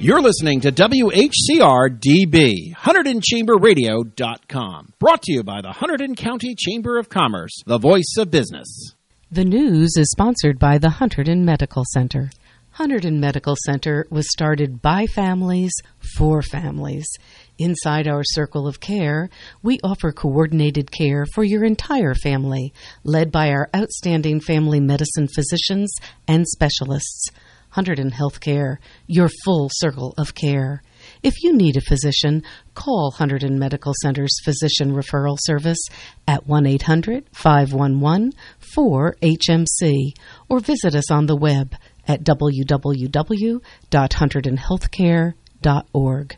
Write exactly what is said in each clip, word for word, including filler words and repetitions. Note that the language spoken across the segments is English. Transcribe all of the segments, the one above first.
You're listening to W H C R D B, Hunterdon Chamber Radio dot com. Brought to you by the Hunterdon County Chamber of Commerce, the voice of business. The news is sponsored by the Hunterdon Medical Center. Hunterdon Medical Center was started by families for families. Inside our circle of care, we offer coordinated care for your entire family, led by our outstanding family medicine physicians and specialists. Hunterdon Healthcare, your full circle of care. If you need a physician, call Hunterdon Medical Center's Physician Referral Service at one eight hundred, five one one, four H M C or visit us on the web at w w w dot hunterdon healthcare dot org.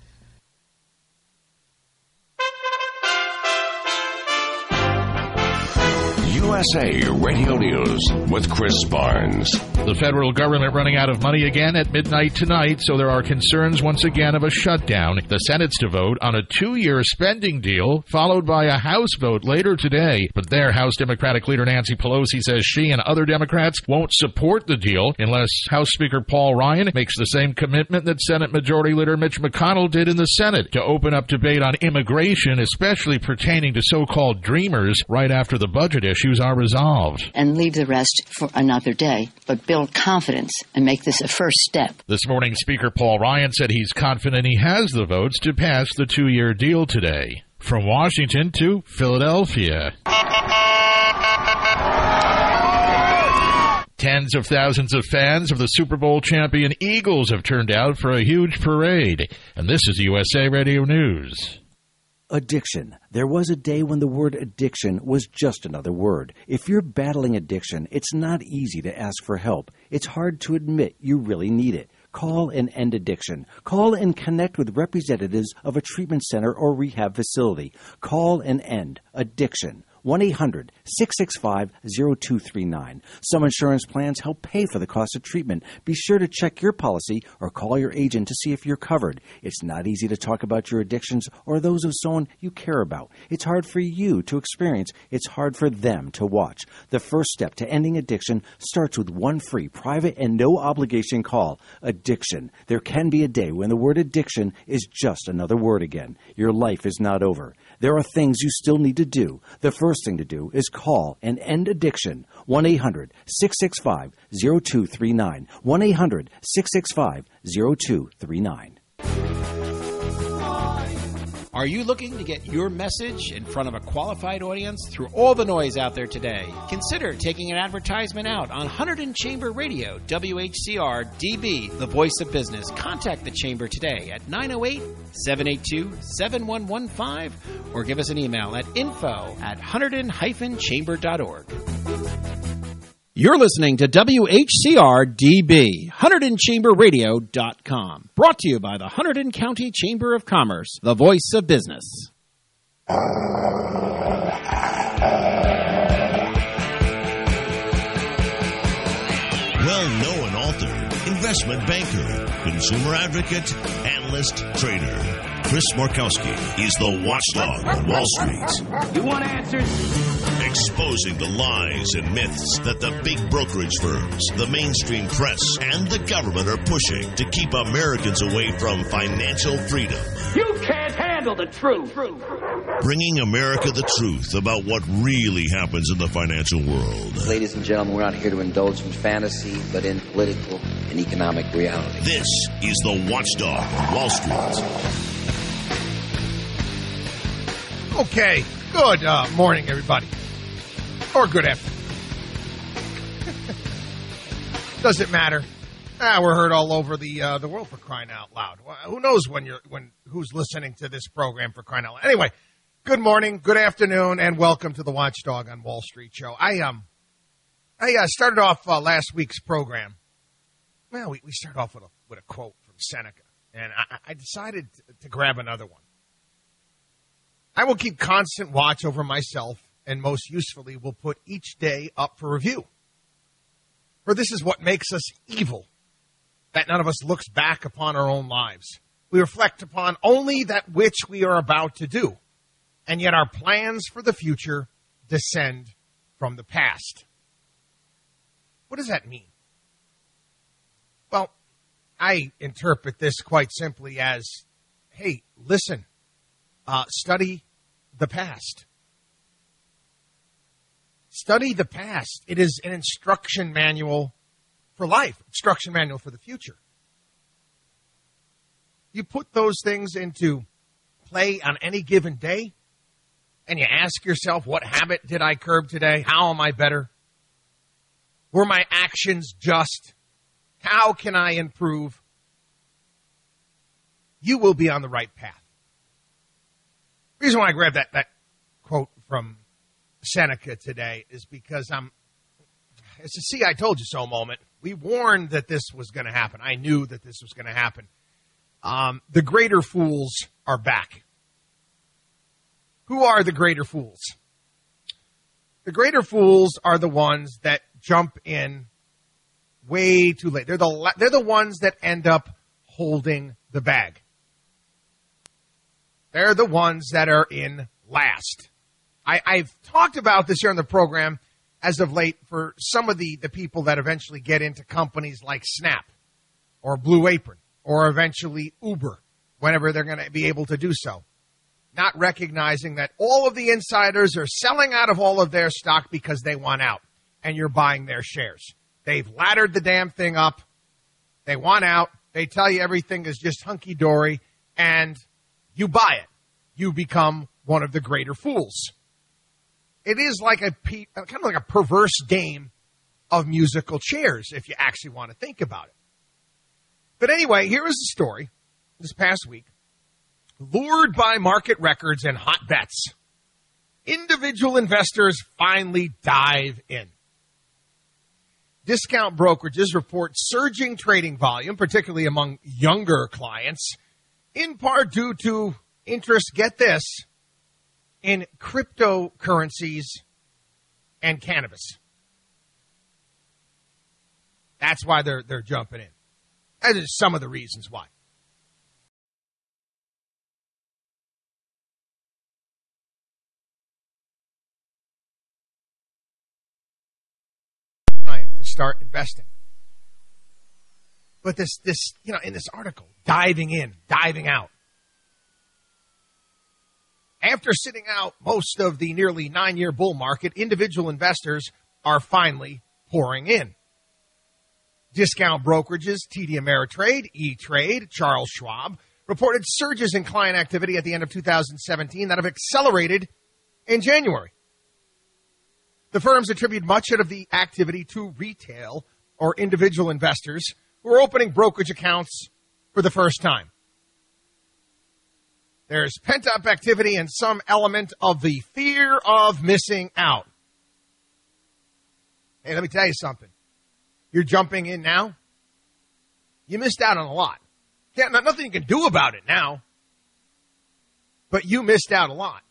U S A Radio News with Chris Barnes. The federal government running out of money again at midnight tonight, so there are concerns once again of a shutdown. The Senate's to vote on a two-year spending deal, followed by a House vote later today. But there, House Democratic leader Nancy Pelosi says she and other Democrats won't support the deal unless House Speaker Paul Ryan makes the same commitment that Senate Majority Leader Mitch McConnell did in the Senate to open up debate on immigration, especially pertaining to so-called dreamers, right after the budget issues are resolved. And leave the rest for another day, but build confidence and make this a first step. This morning, Speaker Paul Ryan said he's confident he has the votes to pass the two-year deal today. From Washington to Philadelphia. Tens of thousands of fans of the Super Bowl champion Eagles have turned out for a huge parade. And this is U S A Radio News. Addiction. There was a day when the word addiction was just another word. If you're battling addiction, it's not easy to ask for help. It's hard to admit you really need it. Call and end addiction. Call and connect with representatives of a treatment center or rehab facility. Call and end addiction. one eight hundred, six six five, zero two three nine. Some insurance plans help pay for the cost of treatment. Be sure to check your policy or call your agent to see if you're covered. It's not easy to talk about your addictions or those of someone you care about. It's hard for you to experience. It's hard for them to watch. The first step to ending addiction starts with one free, private, and no-obligation call. Addiction. There can be a day when the word addiction is just another word again. Your life is not over. There are things you still need to do. The first thing to do is call and end addiction. one eight hundred, six six five, zero two three nine. one eight hundred, six six five, zero two three nine. Are you looking to get your message in front of a qualified audience through all the noise out there today? Consider taking an advertisement out on Hunterdon Chamber Radio, W H C R D B, the voice of business. Contact the Chamber today at nine oh eight, seven eight two, seven one one five or give us an email at info at hunterdon dash chamber dot org. You're listening to W H C R D B, Hunterdon Chamber Radio dot com. Brought to you by the Hunterdon County Chamber of Commerce, the voice of business. Well-known author, investment banker, consumer advocate, analyst, trader. Chris Markowski is the watchdog on Wall Street. You want answers? Exposing the lies and myths that the big brokerage firms, the mainstream press, and the government are pushing to keep Americans away from financial freedom. You can't handle the truth. Bringing America the truth about what really happens in the financial world. Ladies and gentlemen, we're not here to indulge in fantasy, but in political and economic reality. This is the Watchdog on Wall Street. Okay, good uh, morning, everybody. Or good afternoon. Does it matter? Ah, we're heard all over the uh, the world, for crying out loud. Well, who knows when you're when who's listening to this program, for crying out loud. Anyway, good morning, good afternoon, and welcome to the Watchdog on Wall Street show. I um I uh, started off uh, last week's program. Well, we, we started off with a with a quote from Seneca, and I, I decided to grab another one. I will keep constant watch over myself, and most usefully will put each day up for review. For this is what makes us evil, that none of us looks back upon our own lives. We reflect upon only that which we are about to do, and yet our plans for the future descend from the past. What does that mean? Well, I interpret this quite simply as, hey, listen, uh, study the past. Study the past. It is an instruction manual for life, instruction manual for the future. You put those things into play on any given day, and you ask yourself, what habit did I curb today? How am I better? Were my actions just? How can I improve? You will be on the right path. The reason why I grabbed that, that quote from Seneca today is because I'm, it's a see I told you so moment. We warned that this was going to happen. I knew that this was going to happen. Um, the greater fools are back. Who are the greater fools? The greater fools are the ones that jump in way too late. They're the they're the ones that end up holding the bag. They're the ones that are in last. I, I've talked about this here on the program as of late for some of the, the people that eventually get into companies like Snap or Blue Apron or eventually Uber, whenever they're going to be able to do so. Not recognizing that all of the insiders are selling out of all of their stock because they want out, and you're buying their shares. They've laddered the damn thing up. They want out. They tell you everything is just hunky-dory, and you buy it. You become one of the greater fools. It is like a kind of like a perverse game of musical chairs, if you actually want to think about it. But anyway, here is the story this past week. Lured by market records and hot bets, individual investors finally dive in. Discount brokerages report surging trading volume, particularly among younger clients, in part due to interest, get this, in cryptocurrencies and cannabis. That's why they're they're jumping in. That is some of the reasons why. Time to start investing. But this this you know in this article, diving in, diving out. After sitting out most of the nearly nine-year bull market, individual investors are finally pouring in. Discount brokerages, T D Ameritrade, E-Trade, Charles Schwab, reported surges in client activity at the end of two thousand seventeen that have accelerated in January. The firms attribute much of the activity to retail or individual investors who are opening brokerage accounts for the first time. There's pent-up activity and some element of the fear of missing out. Hey, let me tell you something. You're jumping in now. You missed out on a lot. Can't, nothing you can do about it now. But you missed out a lot.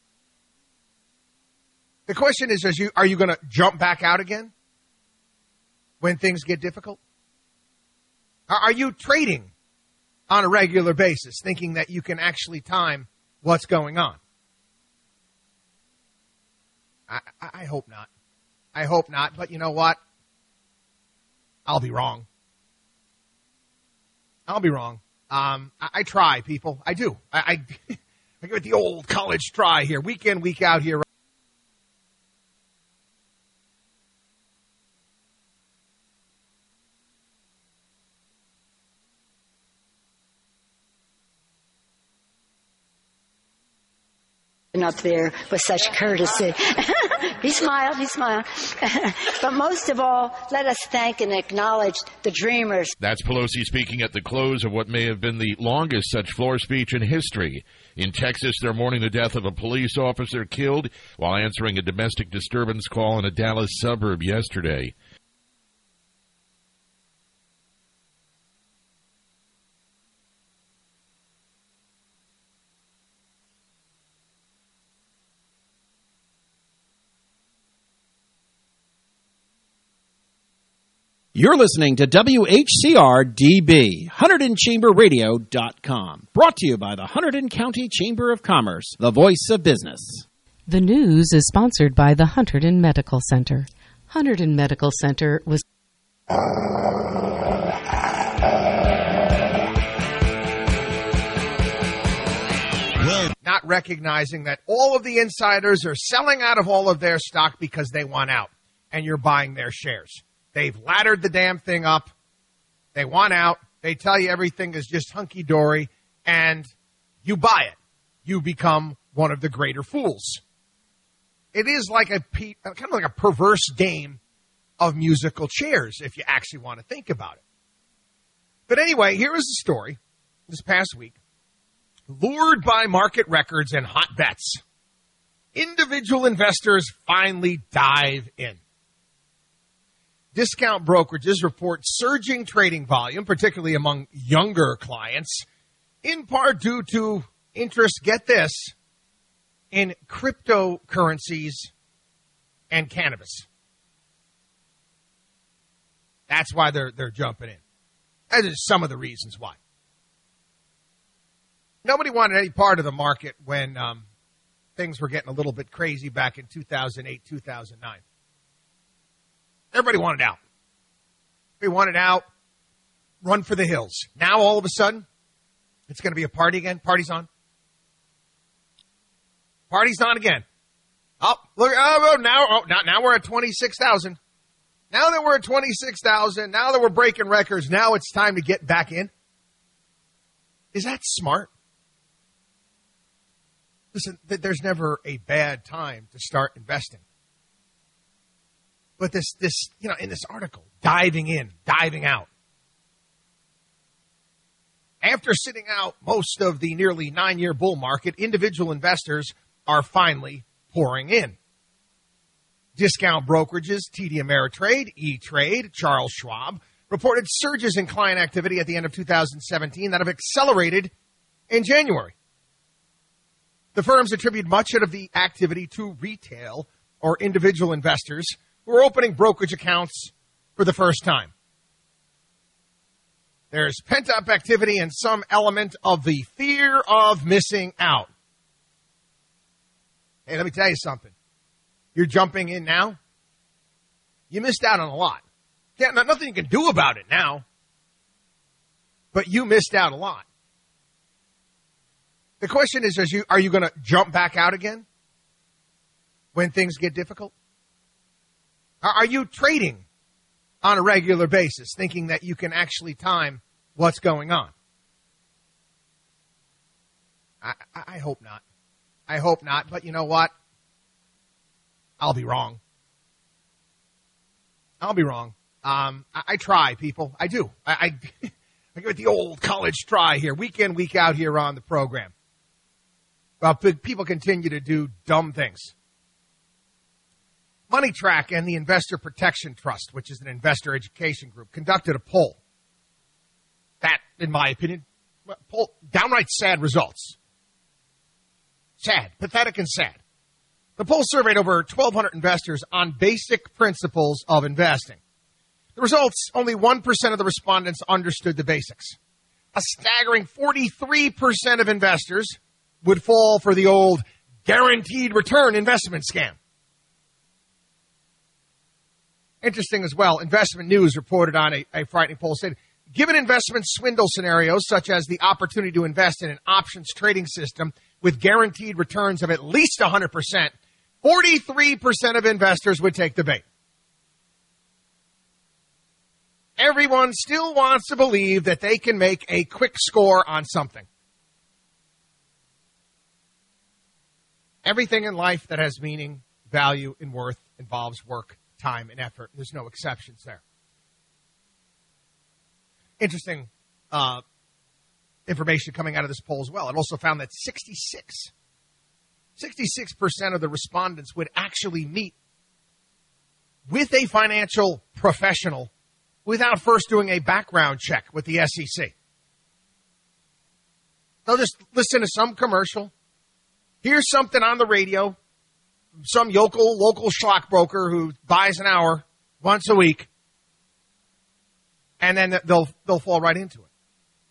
The question is, is you, are you going to jump back out again when things get difficult? Are, are you trading on a regular basis, thinking that you can actually time what's going on? I, I hope not. I hope not. But you know what? I'll be wrong. I'll be wrong. Um, I, I try, people. I do. I, I, I give it the old college try here, week in, week out here. Up there with such courtesy. He smiled, he smiled. But most of all, let us thank and acknowledge the dreamers. That's Pelosi speaking at the close of what may have been the longest such floor speech in history. In Texas, they're mourning the death of a police officer killed while answering a domestic disturbance call in a Dallas suburb yesterday. You're listening to W H C R D B, Hunterdon Chamber Radio dot com. Brought to you by the Hunterdon County Chamber of Commerce, the voice of business. The news is sponsored by the Hunterdon Medical Center. Hunterdon Medical Center was... Well, not recognizing that all of the insiders are selling out of all of their stock because they want out, and you're buying their shares. They've laddered the damn thing up. They want out. They tell you everything is just hunky-dory, and you buy it. You become one of the greater fools. It is like a kind of like a perverse game of musical chairs, if you actually want to think about it. But anyway, here is the story this past week. Lured by market records and hot bets, individual investors finally dive in. Discount brokerages report surging trading volume, particularly among younger clients, in part due to interest, get this, in cryptocurrencies and cannabis. That's why they're they're jumping in. That is some of the reasons why. Nobody wanted any part of the market when um, things were getting a little bit crazy back in two thousand eight, two thousand nine. Everybody wanted out. They wanted out, run for the hills. Now, all of a sudden, it's going to be a party again. Party's on. Party's on again. Oh, look! Oh, now, oh, now, now we're at twenty-six thousand. Now that we're at twenty-six thousand, now that we're breaking records, now it's time to get back in. Is that smart? Listen, there's never a bad time to start investing. But this, this, you know, in this article, diving in, diving out. After sitting out most of the nearly nine-year bull market, individual investors are finally pouring in. Discount brokerages, T D Ameritrade, E-Trade, Charles Schwab, reported surges in client activity at the end of two thousand seventeen that have accelerated in January. The firms attribute much of the activity to retail or individual investors who are opening brokerage accounts for the first time. There's pent-up activity and some element of the fear of missing out. Hey, let me tell you something. You're jumping in now. You missed out on a lot. Yeah, nothing you can do about it now. But you missed out a lot. The question is, is you, are you going to jump back out again when things get difficult? Are you trading on a regular basis, thinking that you can actually time what's going on? I, I hope not. I hope not. But you know what? I'll be wrong. I'll be wrong. Um, I, I try, people. I do. I, I, I give it the old college try here, week in, week out here on the program. Well, people continue to do dumb things. MoneyTrack and the Investor Protection Trust, which is an investor education group, conducted a poll. That, in my opinion, poll, downright sad results. Sad, pathetic and sad. The poll surveyed over twelve hundred investors on basic principles of investing. The results, only one percent of the respondents understood the basics. A staggering forty-three percent of investors would fall for the old guaranteed return investment scam. Interesting as well, Investment News reported on a, a frightening poll, said, given investment swindle scenarios such as the opportunity to invest in an options trading system with guaranteed returns of at least one hundred percent, forty-three percent of investors would take the bait. Everyone still wants to believe that they can make a quick score on something. Everything in life that has meaning, value, and worth involves work, time, and effort. There's no exceptions there. Interesting uh, information coming out of this poll as well. It also found that sixty-six, sixty-six percent of the respondents would actually meet with a financial professional without first doing a background check with the S E C. They'll just listen to some commercial, hear something on the radio, some local, local stockbroker who buys an hour once a week, and then they'll they'll fall right into it.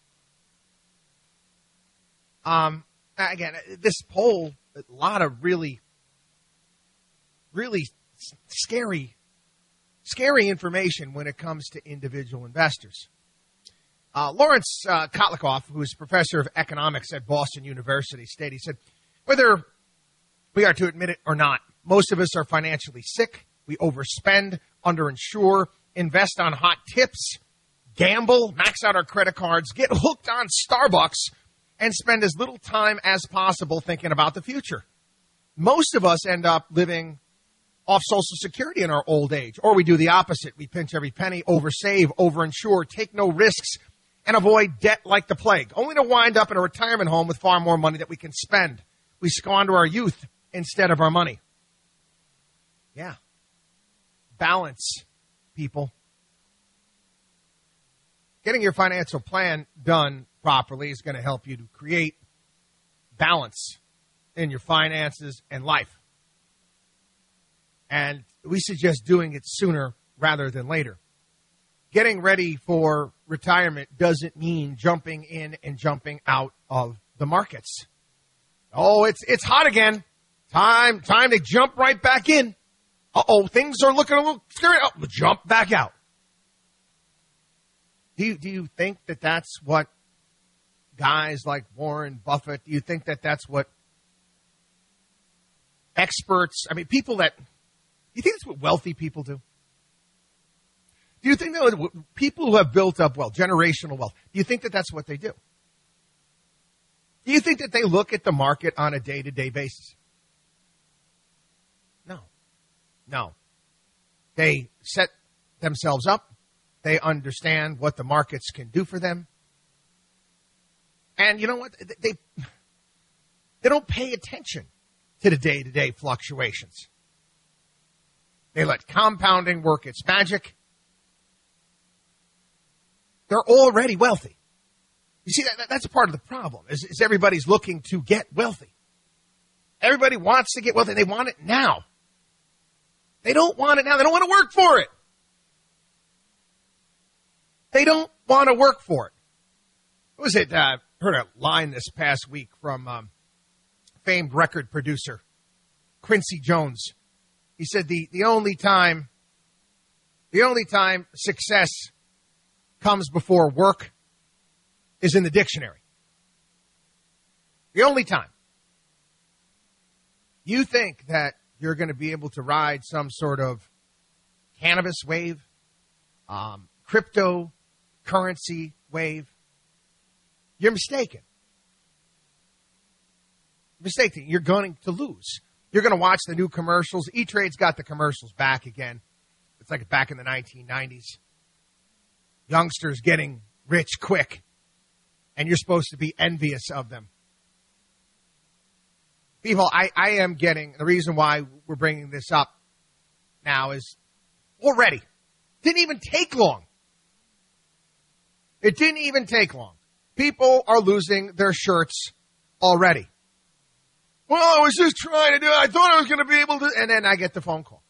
Um, again, this poll, a lot of really, really scary, scary information when it comes to individual investors. Uh, Lawrence uh, Kotlikoff, who is professor of economics at Boston University, stated, he said, whether we are to admit it or not, most of us are financially sick. We overspend, underinsure, invest on hot tips, gamble, max out our credit cards, get hooked on Starbucks, and spend as little time as possible thinking about the future. Most of us end up living off Social Security in our old age, or we do the opposite. We pinch every penny, oversave, overinsure, take no risks, and avoid debt like the plague, only to wind up in a retirement home with far more money that we can spend. We squander our youth instead of our money. Yeah. Balance, people. Getting your financial plan done properly is going to help you to create balance in your finances and life. And we suggest doing it sooner rather than later. Getting ready for retirement doesn't mean jumping in and jumping out of the markets. Oh, it's it's hot again. Time time to jump right back in. Uh-oh, things are looking a little scary. Oh, jump back out. Do you, do you think that that's what guys like Warren Buffett, do you think that that's what experts, I mean, people that, do you think that's what wealthy people do? Do you think that people who have built up wealth, generational wealth, do you think that that's what they do? Do you think that they look at the market on a day-to-day basis? No. No. They set themselves up. They understand what the markets can do for them. And you know what? They, they don't pay attention to the day-to-day fluctuations. They let compounding work its magic. They're already wealthy. You see, that, that's a part of the problem, is, is everybody's looking to get wealthy. Everybody wants to get wealthy. They want it now. They don't want it now. They don't want to work for it. They don't want to work for it. What was it? I uh, heard a line this past week from um, famed record producer Quincy Jones. He said the, the only time, the only time success comes before work is in the dictionary. The only time. You think that you're going to be able to ride some sort of cannabis wave, um, cryptocurrency wave, you're mistaken. Mistaken. You're going to lose. You're going to watch the new commercials. E-Trade's got the commercials back again. It's like back in the nineteen nineties. Youngsters getting rich quick, and you're supposed to be envious of them. People, I, I am getting, the reason why we're bringing this up now is already. Didn't even take long. It didn't even take long. People are losing their shirts already. Well, I was just trying to do it. I thought I was going to be able to, and then I get the phone call.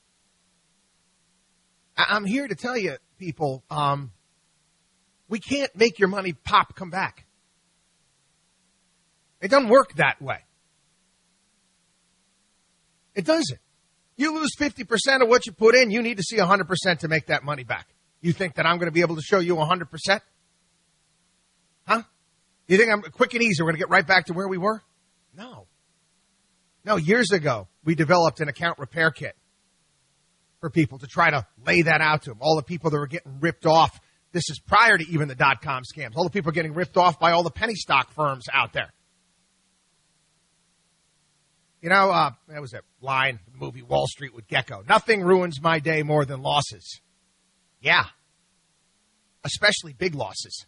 I'm here to tell you, people, um, we can't make your money pop come back. It doesn't work that way. It doesn't. You lose fifty percent of what you put in, you need to see one hundred percent to make that money back. You think that I'm going to be able to show you one hundred percent? Huh? You think I'm quick and easy, we're going to get right back to where we were? No. No, years ago, we developed an account repair kit for people to try to lay that out to them. All the people that were getting ripped off. This is prior to even the dot-com scams. All the people getting ripped off by all the penny stock firms out there. You know, uh, that was a line in the movie Wall Street with Gecko. Nothing ruins my day more than losses. Yeah. Especially big losses.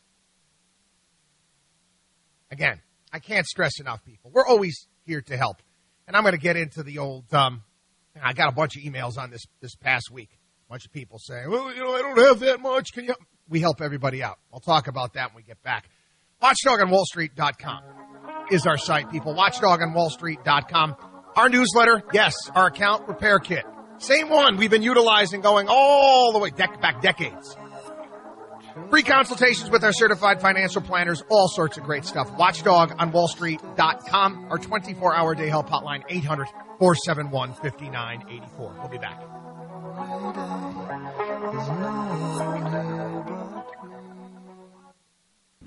Again, I can't stress enough, people. We're always here to help. And I'm going to get into the old, um, I got a bunch of emails on this this past week. A bunch of people saying, well, you know, I don't have that much. Can you help? We help everybody out. I'll talk about that when we get back. watchdog on wall street dot com is our site, people. watchdog on wall street dot com. Our newsletter, yes, our account repair kit. Same one we've been utilizing going all the way dec- back decades. Free consultations with our certified financial planners, all sorts of great stuff. watchdog on wall street dot com. Our twenty-four hour day help hotline, eight hundred, four seven one, five nine eight four. We'll be back.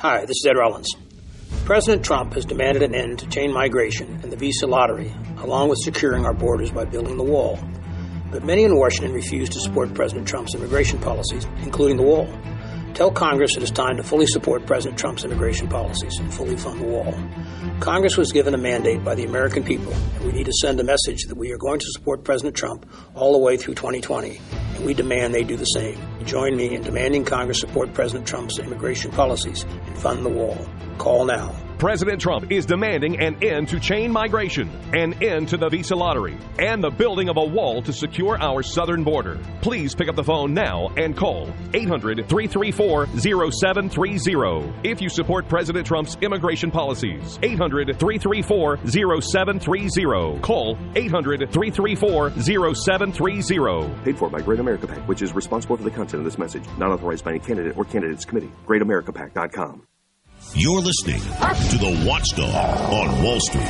Hi, this is Ed Rollins. President Trump has demanded an end to chain migration and the visa lottery, along with securing our borders by building the wall. But many in Washington refuse to support President Trump's immigration policies, including the wall. Tell Congress it is time to fully support President Trump's immigration policies and fully fund the wall. Congress was given a mandate by the American people, and we need to send a message that we are going to support President Trump all the way through twenty twenty, and we demand they do the same. Join me in demanding Congress support President Trump's immigration policies and fund the wall. Call now. President Trump is demanding an end to chain migration, an end to the visa lottery, and the building of a wall to secure our southern border. Please pick up the phone now and call eight hundred, three three four, zero seven three zero if you support President Trump's immigration policies. eight hundred, three three four, zero seven three zero. Call eight hundred, three three four, zero seven three zero. Paid for by Great America PAC, which is responsible for the content of this message. Not authorized by any candidate or candidates committee. great america pac dot com. You're listening to the Watchdog on Wall Street.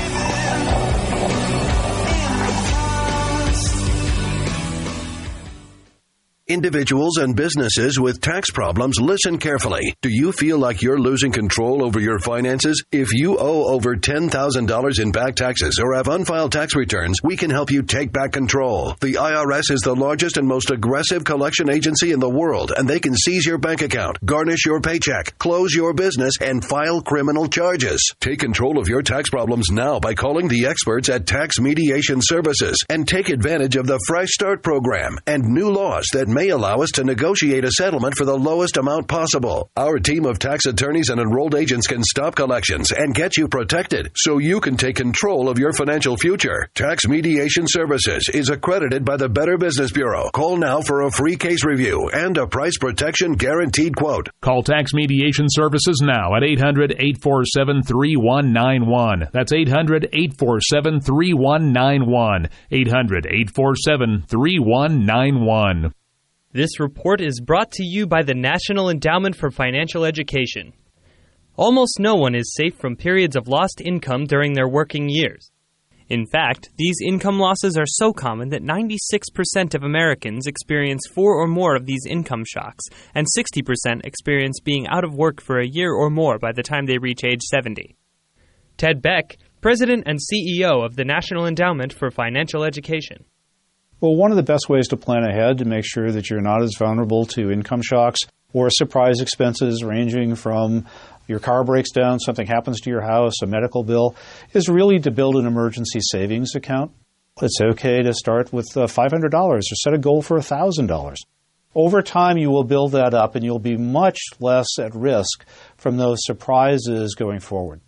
Individuals and businesses with tax problems, listen carefully. Do you feel like you're losing control over your finances? If you owe over ten thousand dollars in back taxes or have unfiled tax returns, we can help you take back control. The I R S is the largest and most aggressive collection agency in the world, and they can seize your bank account, garnish your paycheck, close your business, and file criminal charges. Take control of your tax problems now by calling the experts at Tax Mediation Services and take advantage of the Fresh Start program and new laws that may allow us to negotiate a settlement for the lowest amount possible. Our team of tax attorneys and enrolled agents can stop collections and get you protected so you can take control of your financial future. Tax Mediation Services is accredited by the Better Business Bureau. Call now for a free case review and a price protection guaranteed quote. Call Tax Mediation Services now at eight hundred, eight four seven, three one nine one. That's eight hundred, eight four seven, three one nine one. eight hundred, eight four seven, three one nine one. This report is brought to you by the National Endowment for Financial Education. Almost no one is safe from periods of lost income during their working years. In fact, these income losses are so common that ninety-six percent of Americans experience four or more of these income shocks, and sixty percent experience being out of work for a year or more by the time they reach age seventy. Ted Beck, President and C E O of the National Endowment for Financial Education. Well, one of the best ways to plan ahead to make sure that you're not as vulnerable to income shocks or surprise expenses ranging from your car breaks down, something happens to your house, a medical bill, is really to build an emergency savings account. It's okay to start with uh, five hundred dollars or set a goal for one thousand dollars. Over time, you will build that up and you'll be much less at risk from those surprises going forward.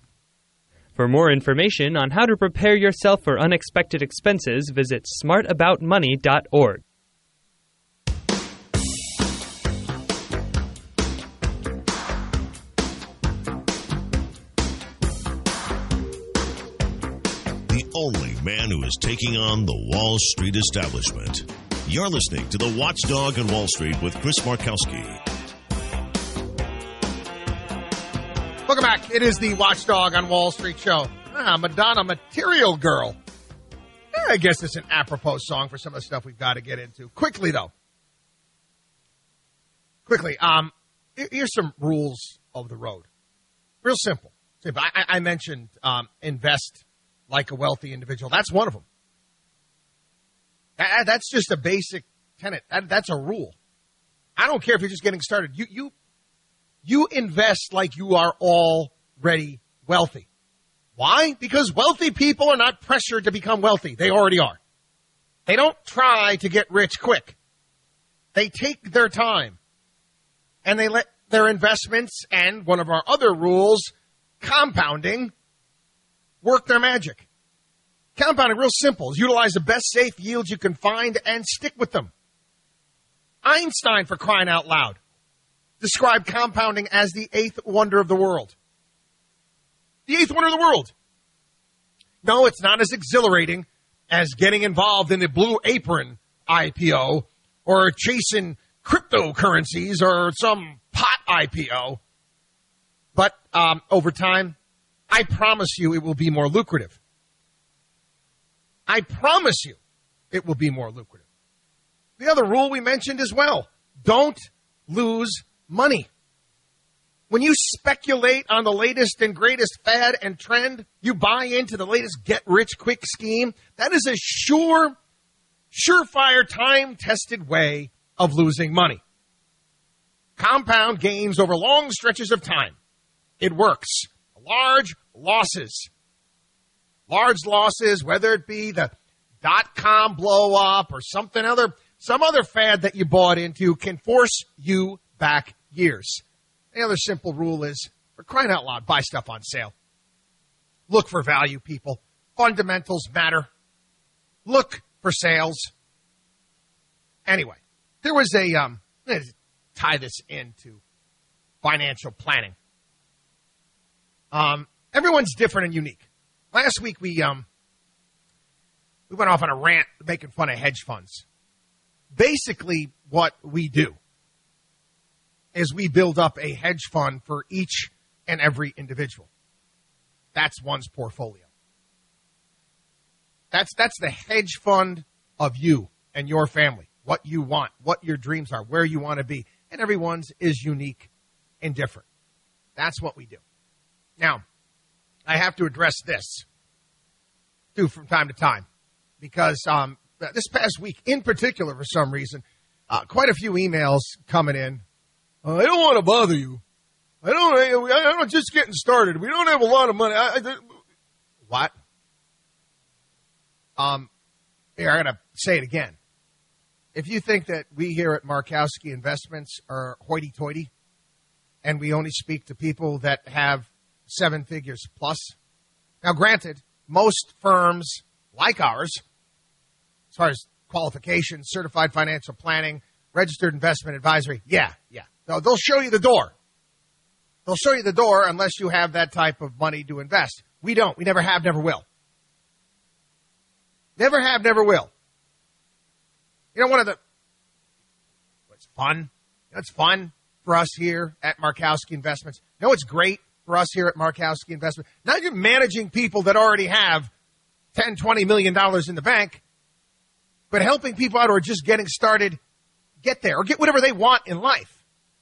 For more information on how to prepare yourself for unexpected expenses, visit smart about money dot org. The only man who is taking on the Wall Street establishment. You're listening to The Watchdog on Wall Street with Chris Markowski. Welcome back. It is the Watchdog on Wall Street show. Ah, Madonna, Material Girl. Eh, I guess it's an apropos song for some of the stuff we've got to get into. Quickly, though. Quickly. Um, here's some rules of the road. Real simple. simple. I, I mentioned um, invest like a wealthy individual. That's one of them. That, that's just a basic tenet. That, that's a rule. I don't care if you're just getting started. You, you, you invest like you are already wealthy. Why? Because wealthy people are not pressured to become wealthy. They already are. They don't try to get rich quick. They take their time and they let their investments and one of our other rules, compounding, work their magic. Compounding, real simple, is utilize the best safe yields you can find and stick with them. Einstein, for crying out loud, described compounding as the eighth wonder of the world. The eighth wonder of the world. No, it's not as exhilarating as getting involved in the Blue Apron I P O or chasing cryptocurrencies or some pot I P O. But um, over time, I promise you it will be more lucrative. I promise you it will be more lucrative. The other rule we mentioned as well, don't lose money. When you speculate on the latest and greatest fad and trend, you buy into the latest get-rich-quick scheme, that is a sure, surefire, time-tested way of losing money. Compound gains over long stretches of time. It works. Large losses. Large losses, whether it be the dot-com blow-up or something other, some other fad that you bought into, can force you back years. The other simple rule is, for crying out loud, buy stuff on sale. Look for value, people. Fundamentals matter. Look for sales. Anyway, there was a, um, let's tie this into financial planning. Um, everyone's different and unique. Last week we, um, we went off on a rant making fun of hedge funds. Basically, what we do is we build up a hedge fund for each and every individual. That's one's portfolio. That's that's the hedge fund of you and your family, what you want, what your dreams are, where you want to be. And everyone's is unique and different. That's what we do. Now, I have to address this, too, from time to time, because um, this past week, in particular, for some reason, uh, quite a few emails coming in. Uh, I don't want to bother you. I don't. I, I'm just getting started. We don't have a lot of money. I, I, what? Um, here, I gotta say it again. If you think that we here at Markowski Investments are hoity-toity, and we only speak to people that have seven figures plus, now granted, most firms like ours, as far as qualifications, certified financial planning, registered investment advisory, yeah, yeah. No, they'll show you the door. They'll show you the door unless you have that type of money to invest. We don't. We never have, never will. Never have, never will. You know, one of the, what's fun? You know, it's fun for us here at Markowski Investments. You know, it's great for us here at Markowski Investments. Now you're managing people that already have ten, twenty million dollars in the bank, but helping people out who are just getting started get there or get whatever they want in life.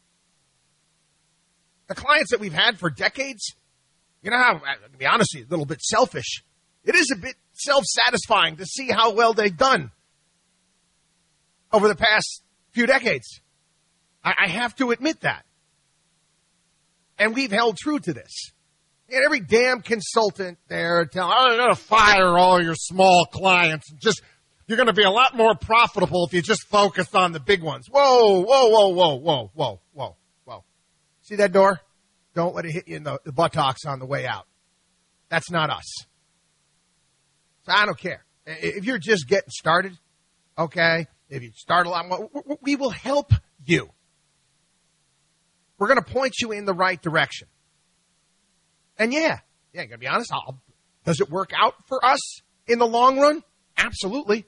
The clients that we've had for decades, you know how, to be honest with you, a little bit selfish. It is a bit self-satisfying to see how well they've done over the past few decades. I, I have to admit that. And we've held true to this. And every damn consultant there telling, oh, you're going to fire all your small clients. Just, you're going to be a lot more profitable if you just focus on the big ones. Whoa, whoa, whoa, whoa, whoa, whoa, whoa. See that door? Don't let it hit you in the, the buttocks on the way out. That's not us. So I don't care. If you're just getting started, okay, if you start a lot more, we will help you. We're going to point you in the right direction. And yeah, yeah, going to be honest, I'll, does it work out for us in the long run? Absolutely.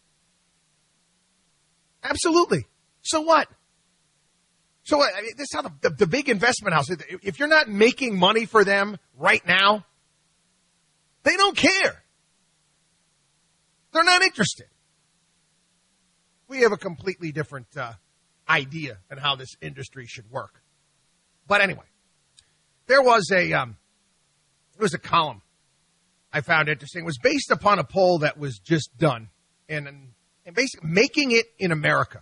Absolutely. So what? So I mean, this is how the, the, the big investment house, if you're not making money for them right now, they don't care. They're not interested. We have a completely different uh, idea on how this industry should work. But anyway, there was a um, there was a column I found interesting. It was based upon a poll that was just done, and and basically making it in America.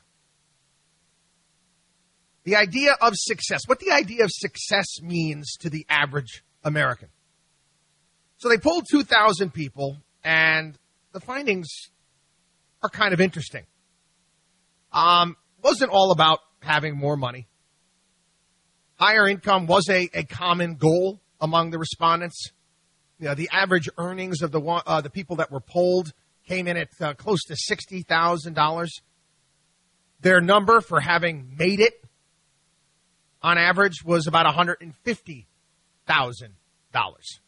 The idea of success, what the idea of success means to the average American. So they polled two thousand people, and the findings are kind of interesting. Um, wasn't all about having more money. Higher income was a, a common goal among the respondents. You know, the average earnings of the uh, the people that were polled came in at uh, close to sixty thousand dollars. Their number for having made it on average was about one hundred fifty thousand dollars.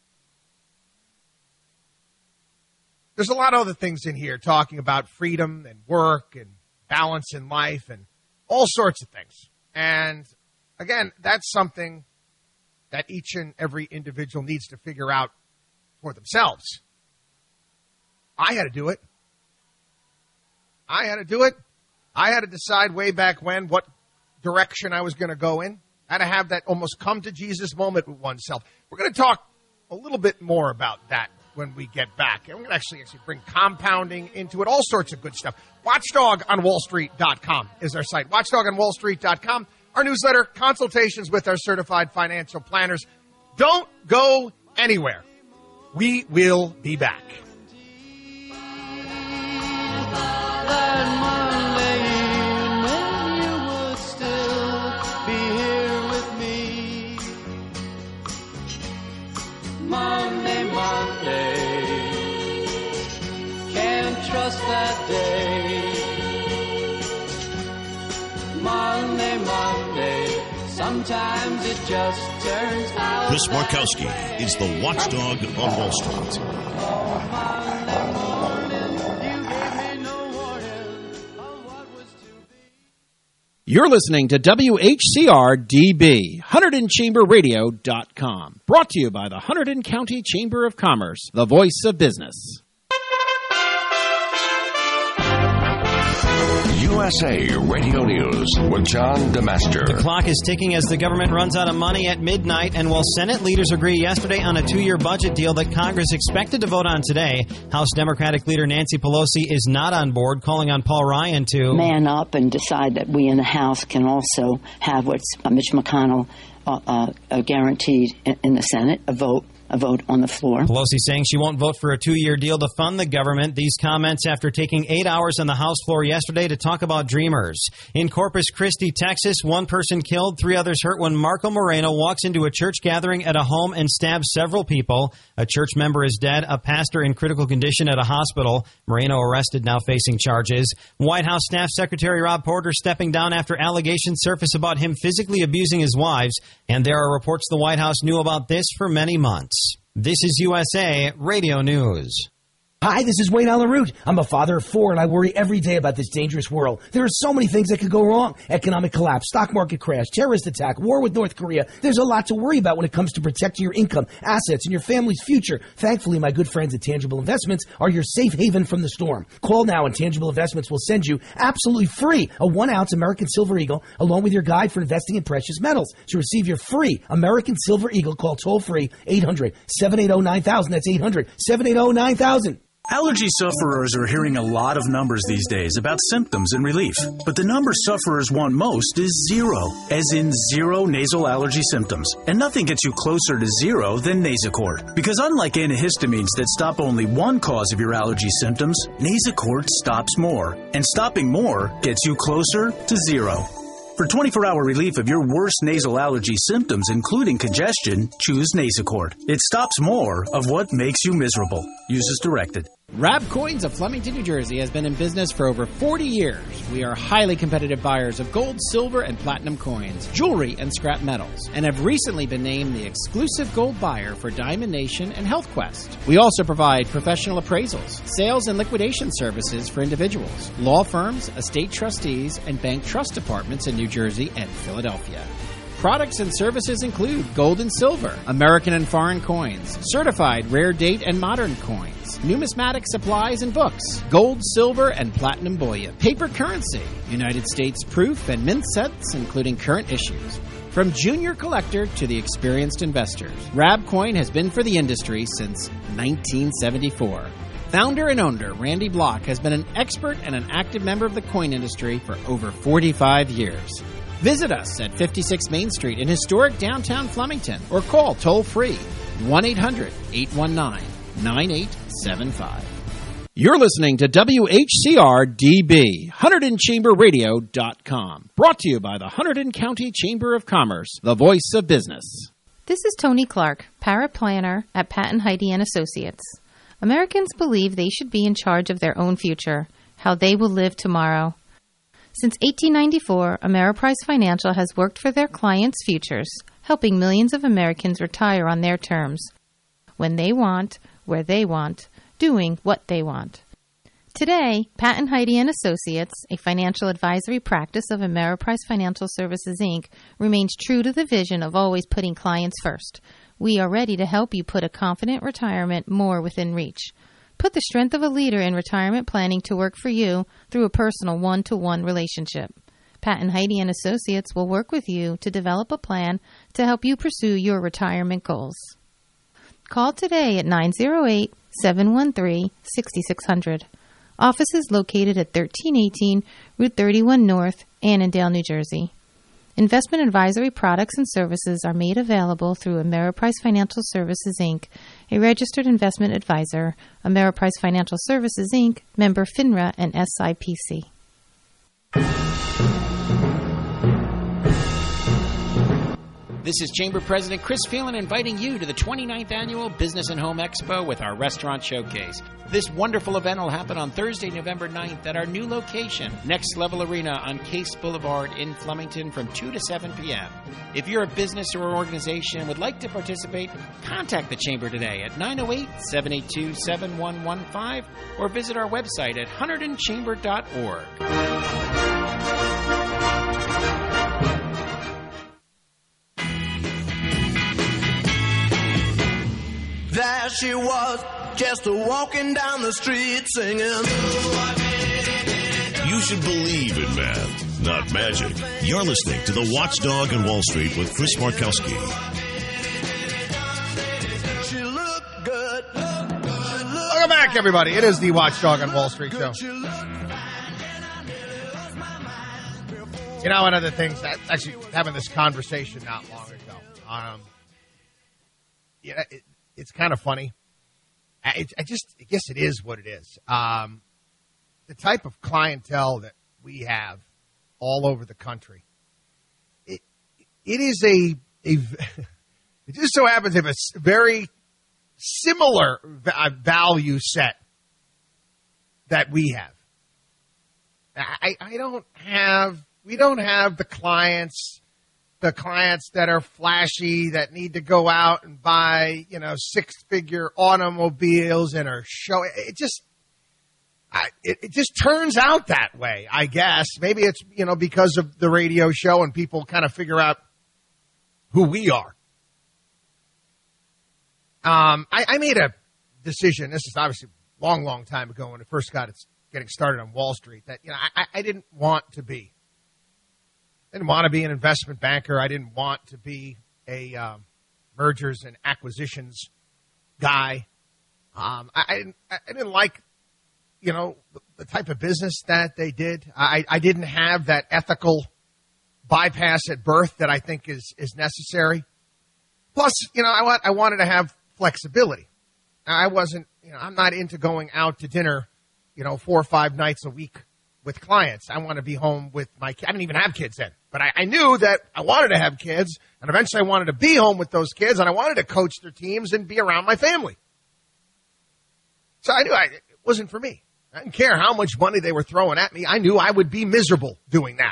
There's a lot of other things in here talking about freedom and work and balance in life and all sorts of things. And again, that's something that each and every individual needs to figure out for themselves. I had to do it. I had to do it. I had to decide way back when what direction I was going to go in. how to have that almost come to Jesus moment with oneself. We're going to talk a little bit more about that when we get back. And we're going to actually, actually bring compounding into it, all sorts of good stuff. watchdog on wall street dot com is our site. watchdog on wall street dot com. Our newsletter, consultations with our certified financial planners. Don't go anywhere. We will be back. Monday, Monday, can't trust that day. Monday, Monday, sometimes it just turns out. Chris Markowski is the watchdog on Wall Street. You're listening to W H C R D B, Hunterdon Chamber Radio dot com. Brought to you by the Hunterdon County Chamber of Commerce, the voice of business. U S A Radio News with John DeMaster. The clock is ticking as the government runs out of money at midnight, and while Senate leaders agree yesterday on a two-year budget deal that Congress expected to vote on today, House Democratic leader Nancy Pelosi is not on board, calling on Paul Ryan to man up and decide that we in the House can also have what's Mitch McConnell uh, uh, guaranteed in, in the Senate, a vote. A vote on the floor. Pelosi saying she won't vote for a two-year deal to fund the government. These comments after taking eight hours on the House floor yesterday to talk about Dreamers. In Corpus Christi, Texas, one person killed, three others hurt when Marco Moreno walks into a church gathering at a home and stabs several people. A church member is dead, a pastor in critical condition at a hospital. Moreno arrested, now facing charges. White House Staff Secretary Rob Porter stepping down after allegations surface about him physically abusing his wives. And there are reports the White House knew about this for many months. This is U S A Radio News. Hi, this is Wayne Allen Root. I'm a father of four, and I worry every day about this dangerous world. There are so many things that could go wrong. Economic collapse, stock market crash, terrorist attack, war with North Korea. There's a lot to worry about when it comes to protecting your income, assets, and your family's future. Thankfully, my good friends at Tangible Investments are your safe haven from the storm. Call now, and Tangible Investments will send you absolutely free a one-ounce American Silver Eagle along with your guide for investing in precious metals. To receive your free American Silver Eagle, call toll-free eight hundred, seven eight zero, nine thousand. That's eight hundred, seven eight zero, nine thousand. Allergy sufferers are hearing a lot of numbers these days about symptoms and relief. But the number sufferers want most is zero, as in zero nasal allergy symptoms. And nothing gets you closer to zero than Nasacort. Because unlike antihistamines that stop only one cause of your allergy symptoms, Nasacort stops more. And stopping more gets you closer to zero. For twenty-four hour relief of your worst nasal allergy symptoms, including congestion, choose Nasacort. It stops more of what makes you miserable. Use as directed. Rab Coins of Flemington, New Jersey has been in business for over forty years. We are highly competitive buyers of gold, silver, and platinum coins, jewelry, and scrap metals, and have recently been named the exclusive gold buyer for Diamond Nation and Health Quest. We also provide professional appraisals, sales and liquidation services for individuals, law firms, estate trustees, and bank trust departments in New Jersey and Philadelphia. Products and services include gold and silver, American and foreign coins, certified rare date and modern coins, numismatic supplies and books, gold, silver, and platinum bullion, paper currency, United States proof and mint sets, including current issues. From junior collector to the experienced investors, Rab Coin has been for the industry since nineteen seventy-four. Founder and owner Randy Block has been an expert and an active member of the coin industry for over forty-five years. Visit us at fifty-six Main Street in historic downtown Flemington or call toll-free one eight hundred, eight one nine, nine eight seven five. You're listening to W H C R D B, Hunterdon Chamber Radio dot com. Brought to you by the Hunterdon County Chamber of Commerce, the voice of business. This is Tony Clark, paraplanner at Patton Heidi and Associates. Americans believe they should be in charge of their own future, how they will live tomorrow. Since eighteen ninety-four, Ameriprise Financial has worked for their clients' futures, helping millions of Americans retire on their terms, when they want, where they want, doing what they want. Today, Patton Heidi and Associates, a financial advisory practice of Ameriprise Financial Services, Incorporated, remains true to the vision of always putting clients first. We are ready to help you put a confident retirement more within reach. Put the strength of a leader in retirement planning to work for you through a personal one-to-one relationship. Pat and Heidi and Associates will work with you to develop a plan to help you pursue your retirement goals. Call today at nine oh eight, seven one three, six six zero zero. Office is located at thirteen eighteen Route thirty-one North, Annandale, New Jersey. Investment advisory products and services are made available through Ameriprise Financial Services, Incorporated, a registered investment advisor. Ameriprise Financial Services, Incorporated, member FINRA and S I P C. This is Chamber President Chris Phelan inviting you to the twenty-ninth Annual Business and Home Expo with our Restaurant Showcase. This wonderful event will happen on Thursday, November ninth at our new location, Next Level Arena on Case Boulevard in Flemington from two to seven p.m. If you're a business or organization and would like to participate, contact the Chamber today at nine oh eight, seven eight two, seven one one five or visit our website at hunterdon chamber dot org. There she was, just walking down the street singing. You should believe in math, not magic. You're listening to The Watchdog on Wall Street with Chris Markowski. She looked good. Welcome back, everybody. It is The Watchdog on Wall Street show. You know, one of the things that actually having this conversation not long ago. Um, yeah, it, it's kind of funny. I, I just, I guess it is what it is. Um, the type of clientele that we have all over the country, it it is a a. It just so happens to have a very similar value set that we have. I, I don't have. We don't have the clients. The clients that are flashy, that need to go out and buy, you know, six-figure automobiles and are show. It just, I, it, it just turns out that way, I guess. Maybe it's, you know, because of the radio show and people kind of figure out who we are. Um, I, I made a decision. This is obviously a long, long time ago when it first got it's getting started on Wall Street. That you know, I, I didn't want to be. I didn't want to be an investment banker. I didn't want to be a um, mergers and acquisitions guy. Um, I, I, didn't, I didn't like, you know, the, the type of business that they did. I, I didn't have that ethical bypass at birth that I think is, is necessary. Plus, you know, I want I wanted to have flexibility. I wasn't, you know, I'm not into going out to dinner, you know, four or five nights a week with clients. I want to be home with my kids. I didn't even have kids then. But I, I knew that I wanted to have kids, and eventually I wanted to be home with those kids, and I wanted to coach their teams and be around my family. So I knew I, it wasn't for me. I didn't care how much money they were throwing at me. I knew I would be miserable doing that.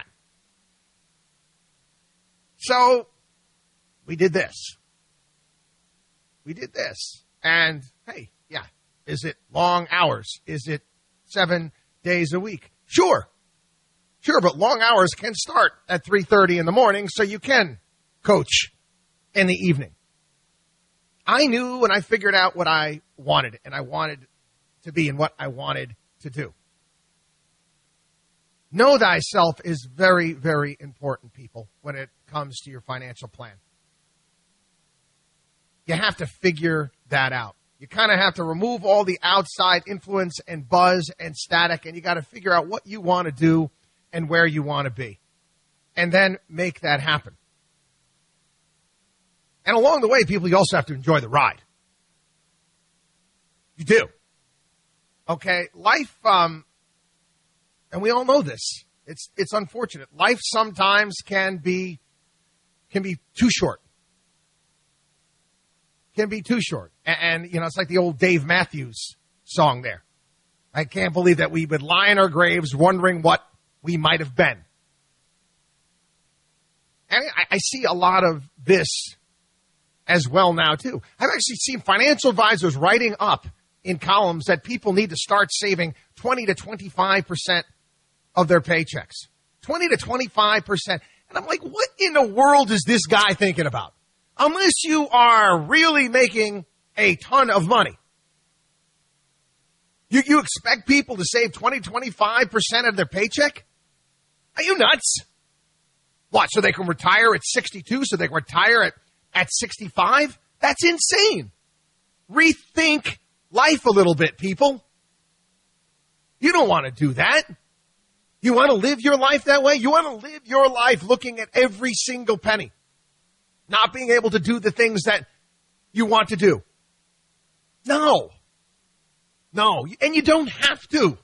So we did this. We did this. And, hey, yeah, is it long hours? Is it seven days a week? Sure. Sure, but long hours can start at three thirty in the morning, so you can coach in the evening. I knew when I figured out what I wanted, and I wanted to be and what I wanted to do. Know thyself is very, very important, people, when it comes to your financial plan. You have to figure that out. You kind of have to remove all the outside influence and buzz and static, and you got to figure out what you want to do and where you want to be, and then make that happen. And along the way, people, you also have to enjoy the ride. You do. Okay, life, um, and we all know this. It's it's unfortunate. Life sometimes can be can be too short. Can be too short. And, and you know, it's like the old Dave Matthews song there. I can't believe that we would lie in our graves wondering what we might have been. And I, I see a lot of this as well now, too. I've actually seen financial advisors writing up in columns that people need to start saving twenty to twenty-five percent of their paychecks. twenty to twenty-five percent. And I'm like, what in the world is this guy thinking about? Unless you are really making a ton of money. You, you expect people to save twenty, twenty-five percent of their paycheck? Are you nuts? What, so they can retire at sixty-two, so they can retire at, at sixty-five? That's insane. Rethink life a little bit, people. You don't want to do that. You want to live your life that way? You want to live your life looking at every single penny, not being able to do the things that you want to do. No. No. And you don't have to.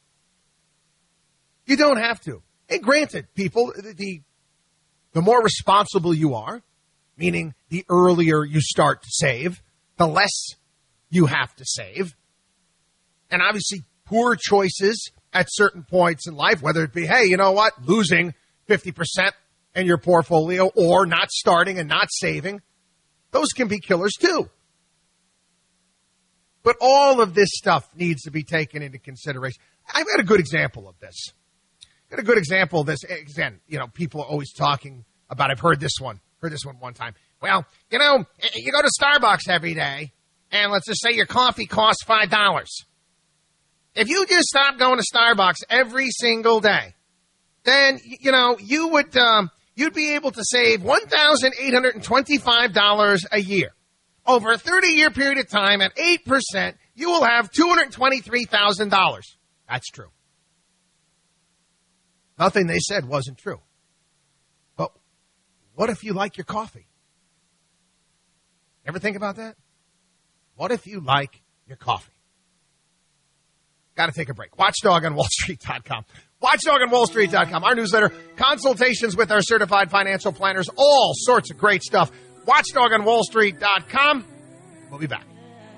You don't have to. And granted, people, the, the more responsible you are, meaning the earlier you start to save, the less you have to save. And obviously, poor choices at certain points in life, whether it be, hey, you know what, losing fifty percent in your portfolio or not starting and not saving, those can be killers too. But all of this stuff needs to be taken into consideration. I've got a good example of this. I've got a good example of this. Again, you know, people are always talking about, I've heard this one, heard this one one time. Well, you know, you go to Starbucks every day, and let's just say your coffee costs five dollars. If you just stop going to Starbucks every single day, then, you know, you would, um, you'd be able to save one thousand eight hundred twenty-five dollars a year. Over a thirty-year period of time, at eight percent, you will have two hundred twenty-three thousand dollars. That's true. Nothing they said wasn't true. But what if you like your coffee? Ever think about that? What if you like your coffee? Got to take a break. Watchdog on Wall Street dot com. Watchdog on Wall Street dot com. Our newsletter, consultations with our certified financial planners, all sorts of great stuff. Watchdog on Wall Street dot com. We'll be back.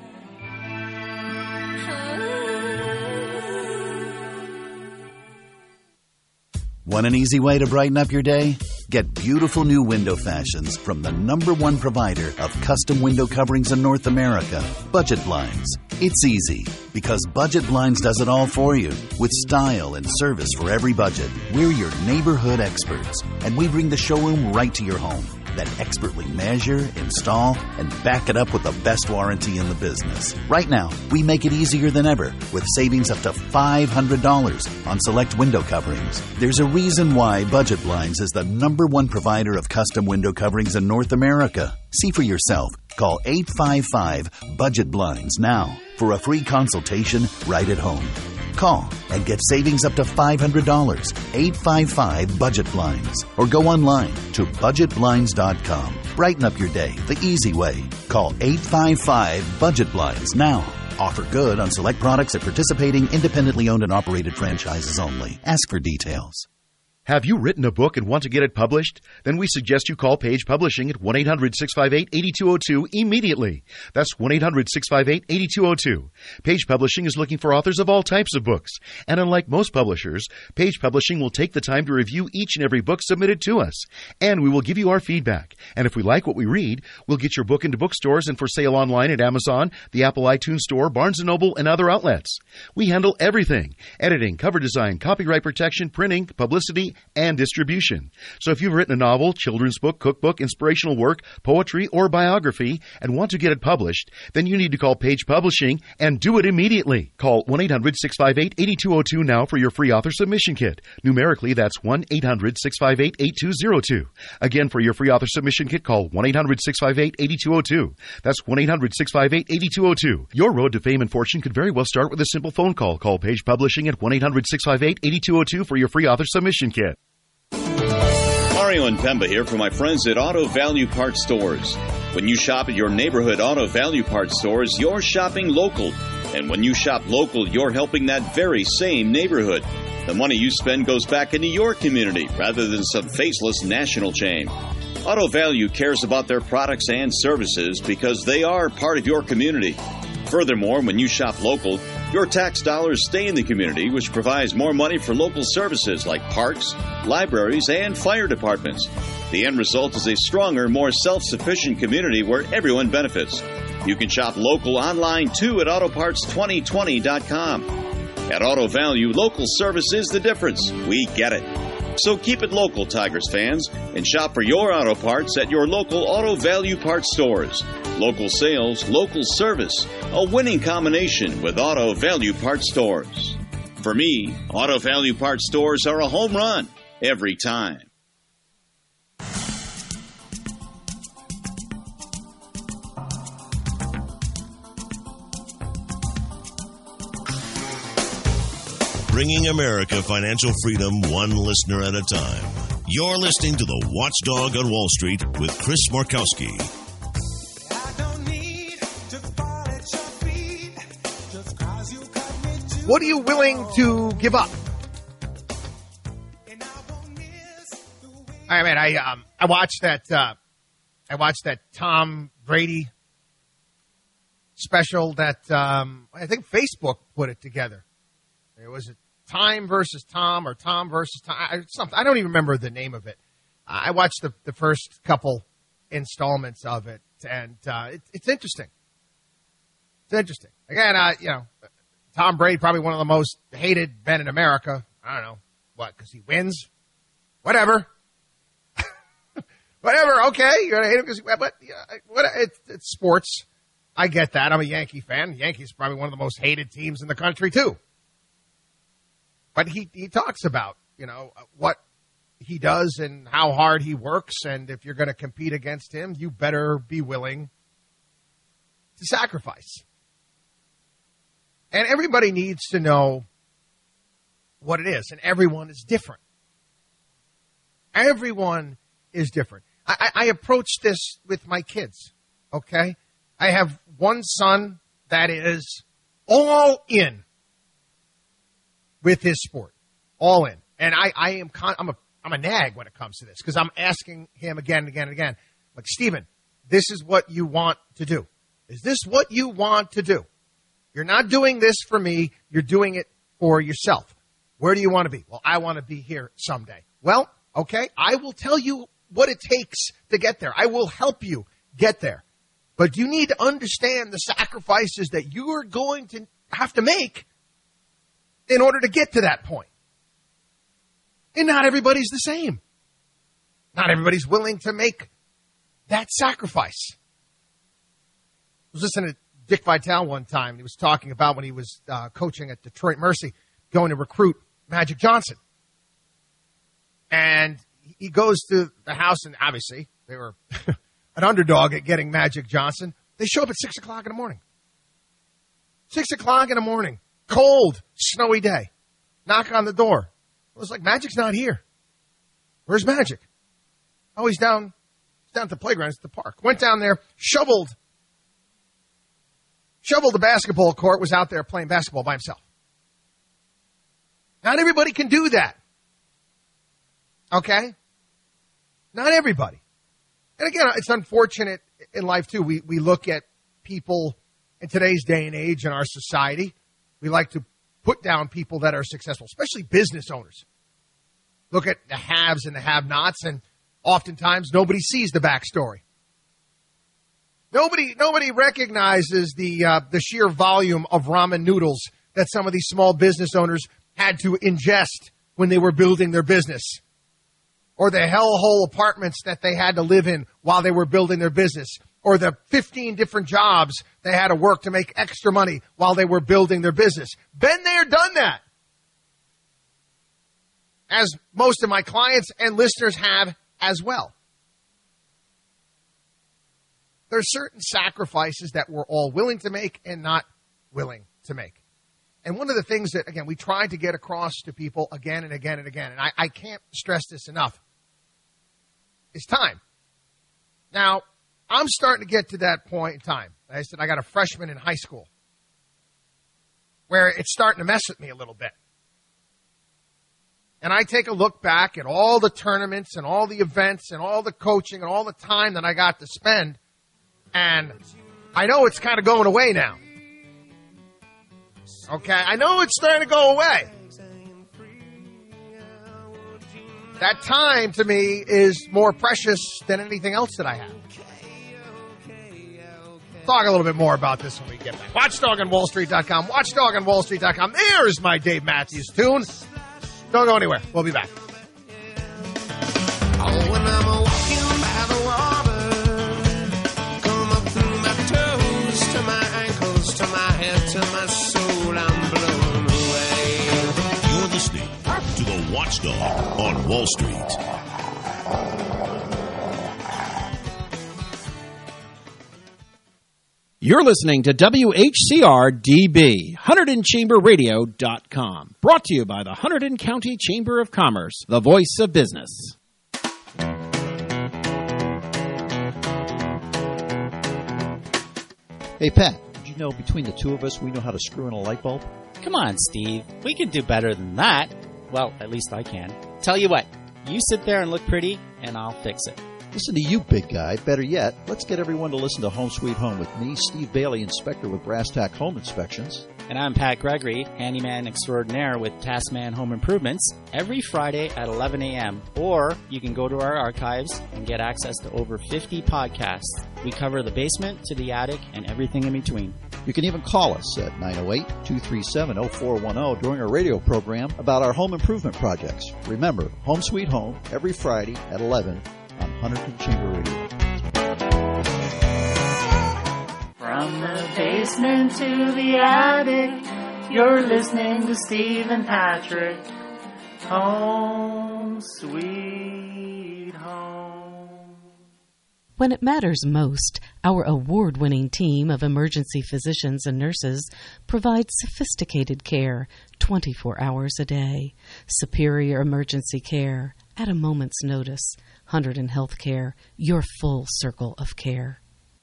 Want an easy way to brighten up your day? Get beautiful new window fashions from the number one provider of custom window coverings in North America, Budget Blinds. It's easy because Budget Blinds does it all for you with style and service for every budget. We're your neighborhood experts, and we bring the showroom right to your home. Then expertly measure, install, and back it up with the best warranty in the business. Right now, we make it easier than ever with savings up to five hundred dollars on select window coverings. There's a reason why Budget Blinds is the number one provider of custom window coverings in North America. See for yourself. Call eight five five, budget blinds now for a free consultation right at home. Call and get savings up to five hundred dollars. eight five five, budget blinds. Or go online to budget blinds dot com. Brighten up your day the easy way. Call eight five five, budget blinds now. Offer good on select products at participating independently owned and operated franchises only. Ask for details. Have you written a book and want to get it published? Then we suggest you call Page Publishing at one eight hundred six five eight eight two zero two immediately. That's one eight hundred six five eight eight two zero two. Page Publishing is looking for authors of all types of books. And unlike most publishers, Page Publishing will take the time to review each and every book submitted to us. And we will give you our feedback. And if we like what we read, we'll get your book into bookstores and for sale online at Amazon, the Apple iTunes Store, Barnes and Noble, and other outlets. We handle everything: editing, cover design, copyright protection, printing, publicity, and distribution. So if you've written a novel, children's book, cookbook, inspirational work, poetry, or biography and want to get it published, then you need to call Page Publishing and do it immediately. Call one eight hundred six five eight eight two zero two now for your free author submission kit. Numerically, that's one eight hundred six five eight eight two zero two. Again, for your free author submission kit, call one eight hundred six five eight eight two zero two. That's one eight hundred six five eight eight two zero two. Your road to fame and fortune could very well start with a simple phone call. Call Page Publishing at one eight hundred six five eight eight two zero two for your free author submission kit. Mario and Pemba here for my friends at Auto Value Parts Stores. When you shop at your neighborhood Auto Value Parts stores, you're shopping local. And when you shop local, you're helping that very same neighborhood. The money you spend goes back into your community rather than some faceless national chain. Auto Value cares about their products and services because they are part of your community. Furthermore, when you shop local, your tax dollars stay in the community, which provides more money for local services like parks, libraries, and fire departments. The end result is a stronger, more self-sufficient community where everyone benefits. You can shop local online, too, at auto parts twenty twenty dot com. At Auto Value, local service is the difference. We get it. So keep it local, Tigers fans, and shop for your auto parts at your local Auto Value Parts stores. Local sales, local service, a winning combination with Auto Value Parts stores. For me, Auto Value Parts stores are a home run every time. bringing America financial freedom one listener at a time. You're listening to The Watchdog on Wall Street with Chris Markowski. What are you willing to give up? I mean, I um, I watched that uh, I watched that Tom Brady special that um, I think Facebook put it together. It was a Time versus Tom or Tom versus Tom. Something I don't even remember the name of it. I watched the, the first couple installments of it, and uh, it, it's interesting. It's interesting. Again, uh, you know, Tom Brady, probably one of the most hated men in America. I don't know what, because he wins. Whatever. Whatever. Okay, you're gonna hate him because, but yeah, what? It's, it's sports. I get that. I'm a Yankee fan. The Yankees are probably one of the most hated teams in the country too. But he, he talks about, you know, what he does and how hard he works. And if you're going to compete against him, you better be willing to sacrifice. And everybody needs to know what it is. And everyone is different. Everyone is different. I, I, I approach this with my kids, okay? I have one son that is all in with his sport, all in, and I, I am con- I'm a I'm a nag when it comes to this because I'm asking him again and again and again, like, Stephen, this is what you want to do. Is this what you want to do? You're not doing this for me. You're doing it for yourself. Where do you want to be? Well, I want to be here someday. Well, okay, I will tell you what it takes to get there. I will help you get there, but you need to understand the sacrifices that you are going to have to make in order to get to that point. And not everybody's the same. Not everybody's willing to make that sacrifice. I was listening to Dick Vitale one time, and he was talking about when he was uh, coaching at Detroit Mercy, going to recruit Magic Johnson. And he goes to the house, and obviously they were an underdog at getting Magic Johnson. They show up at six o'clock in the morning. six o'clock in the morning. Cold, snowy day. Knock on the door. It was like, Magic's not here. Where's Magic? Oh, he's down, he's down at the playground. It's at the park. Went down there, shoveled, shoveled the basketball court, was out there playing basketball by himself. Not everybody can do that. Okay? Not everybody. And again, it's unfortunate in life, too. We, we look at people in today's day and age in our society. We like to put down people that are successful, especially business owners. Look at the haves and the have-nots, and oftentimes nobody sees the backstory. Nobody, nobody recognizes the uh, the sheer volume of ramen noodles that some of these small business owners had to ingest when they were building their business, or the hellhole apartments that they had to live in while they were building their business, or the fifteen different jobs they had to work to make extra money while they were building their business. Been there, done that. As most of my clients and listeners have as well. There are certain sacrifices that we're all willing to make and not willing to make. And one of the things that, again, we try to get across to people again and again and again, and I, I can't stress this enough, is time. Now, I'm starting to get to that point in time. I said I got a freshman in high school where it's starting to mess with me a little bit. And I take a look back at all the tournaments and all the events and all the coaching and all the time that I got to spend, and I know it's kind of going away now. Okay? I know it's starting to go away. That time, to me, is more precious than anything else that I have. Talk a little bit more about this when we get back. Watchdog on Wall Street dot com. Watchdog on Wall Street dot com. There's my Dave Matthews tune. Don't go anywhere. We'll be back. Oh, when I'm walking by the water, come up through my toes to my ankles, to my head, to my soul, I'm blown away. You're listening to The Watchdog on Wall Street. You're listening to W H C R D B, Hunterdon Chamber Radio dot com. Brought to you by the Hunterdon County Chamber of Commerce, the voice of business. Hey, Pat, did you know between the two of us we know how to screw in a light bulb? Come on, Steve. We can do better than that. Well, at least I can. Tell you what, you sit there and look pretty, and I'll fix it. Listen to you, big guy. Better yet, let's get everyone to listen to Home Sweet Home with me, Steve Bailey, inspector with Brass Tack Home Inspections. And I'm Pat Gregory, handyman extraordinaire with Taskman Home Improvements, every Friday at eleven a.m. Or you can go to our archives and get access to over fifty podcasts. We cover the basement to the attic and everything in between. You can even call us at nine oh eight, two three seven, oh four one oh during our radio program about our home improvement projects. Remember, Home Sweet Home, every Friday at eleven on Hunterdon Chamber Radio. From the basement to the attic, you're listening to Steve and Patrick. Home Sweet Home. When it matters most, our award-winning team of emergency physicians and nurses provides sophisticated care twenty-four hours a day. Superior emergency care at a moment's notice. Hunterdon Healthcare, your full circle of care.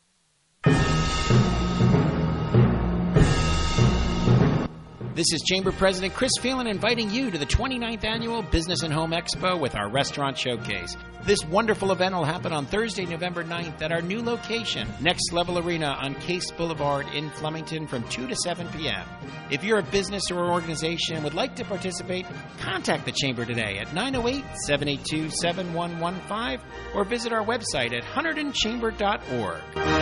This is Chamber President Chris Phelan inviting you to the twenty-ninth Annual Business and Home Expo with our Restaurant Showcase. This wonderful event will happen on Thursday, November ninth at our new location, Next Level Arena on Case Boulevard in Flemington from two to seven p.m. If you're a business or organization and would like to participate, contact the Chamber today at nine oh eight, seven eight two, seven one one five or visit our website at hunterdon chamber dot org.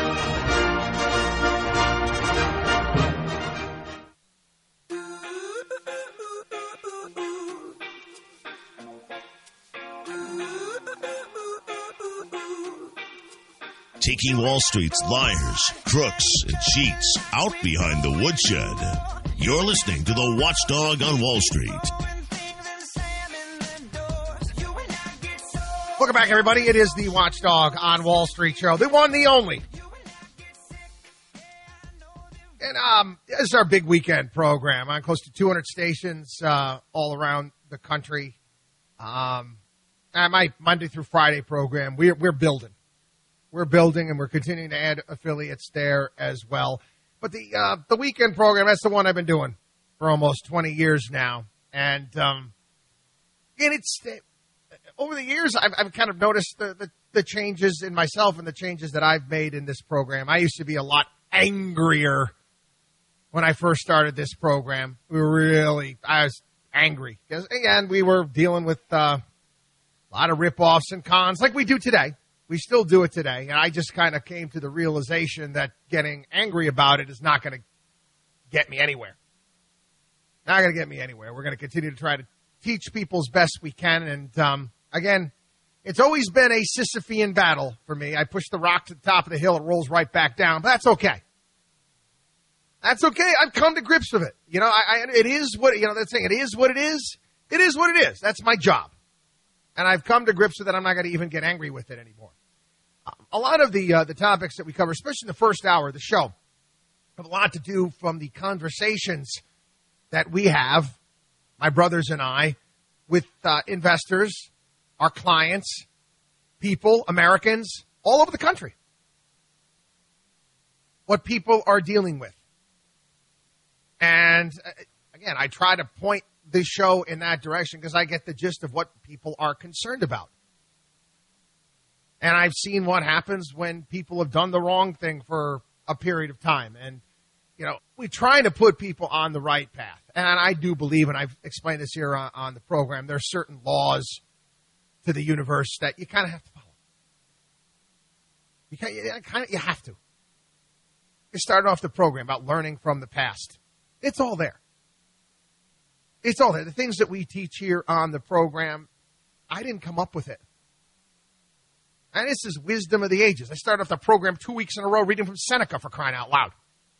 Taking Wall Street's liars, crooks, and cheats out behind the woodshed. You're listening to the Watchdog on Wall Street. Welcome back, everybody. It is the Watchdog on Wall Street show, the one, the only. And um, this is our big weekend program on close to two hundred stations uh, all around the country. Um, and my Monday through Friday program, we're we're building. We're building, and we're continuing to add affiliates there as well. But the uh, the weekend program, that's the one I've been doing for almost twenty years now. And, um, and it's over the years, I've, I've kind of noticed the, the, the changes in myself and the changes that I've made in this program. I used to be a lot angrier when I first started this program. We were really, I was angry. Because, again, we were dealing with uh, a lot of rip-offs and cons like we do today. We still do it today, and I just kind of came to the realization that getting angry about it is not going to get me anywhere. Not going to get me anywhere. We're going to continue to try to teach people as best we can, and um, again, it's always been a Sisyphean battle for me. I push the rock to the top of the hill, it rolls right back down, but that's okay. That's okay. I've come to grips with it. You know, I, I, it is what, you know, that's saying, it is what it is. It is what it is. That's my job. And I've come to grips with it. I'm not going to even get angry with it anymore. A lot of the uh, the topics that we cover, especially in the first hour of the show, have a lot to do from the conversations that we have, my brothers and I, with uh, investors, our clients, people, Americans, all over the country. What people are dealing with. And, uh, again, I try to point this show in that direction because I get the gist of what people are concerned about. And I've seen what happens when people have done the wrong thing for a period of time. And, you know, we're trying to put people on the right path. And I do believe, and I've explained this here on, on the program, there are certain laws to the universe that you kind of have to follow. You, kind of, you, kind of, you have to. You started off the program about learning from the past. It's all there. It's all there. The things that we teach here on the program, I didn't come up with it. And this is wisdom of the ages. I started off the program two weeks in a row reading from Seneca, for crying out loud.